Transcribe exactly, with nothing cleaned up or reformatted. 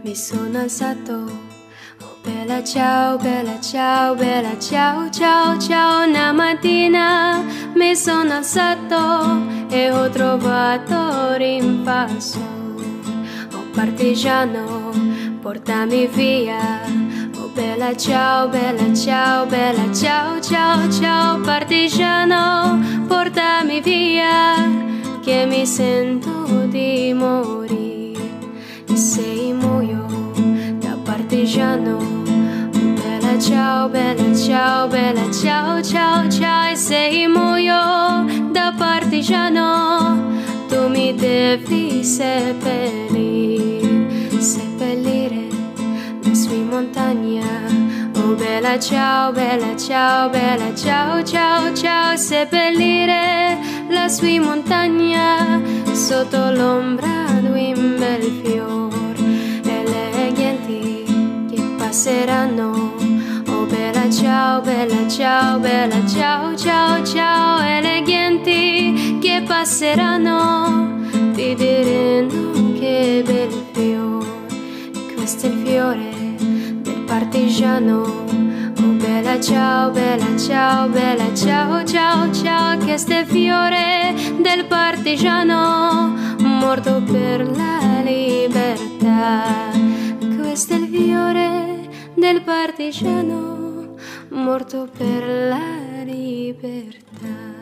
mi sono alzato. Oh bella ciao, bella ciao, bella ciao, ciao, ciao. Una mattina mi sono alzato e ho trovato rinfalso. Oh partigiano, portami via. Oh bella ciao, bella ciao, bella ciao, ciao, ciao. Partigiano, portami via, che mi sento di morire. E se muoio da partigiano, oh bella ciao, bella ciao, bella ciao, ciao, ciao. E se muoio da partigiano, tu mi devi seppellire, seppellire la sua montagna. Oh bella ciao, bella ciao, bella ciao, ciao, ciao. Seppellire la sua montagna sotto l'ombra di un bel fior, e le genti che passeranno. Oh bella ciao, bella ciao, bella ciao, ciao, ciao. E le genti che passeranno ti diranno che bel fiore. Questo è il fiore del partigiano. Oh bella ciao, bella ciao, bella ciao, ciao, ciao. Questo è il fiore del partigiano morto per la libertà. Questo è il fiore del partigiano morto per la libertà.